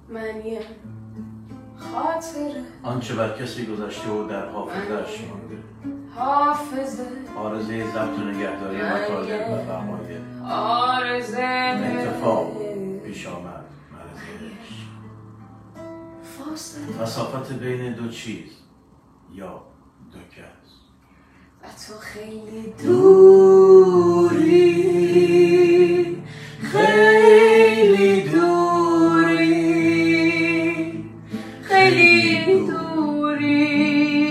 معنی خاطره آنچه بر کسی گذشته و در حافظه‌اش مانده، حافظه آرزه ضبط و نگهداری مطالب و فمایل، آرزه اتفاق پیش آمد مرز عشق، فاصله مسافت بین دو چیز یا دو کس. و تو خیلی دوری، خیلی دوری، خیلی دوری،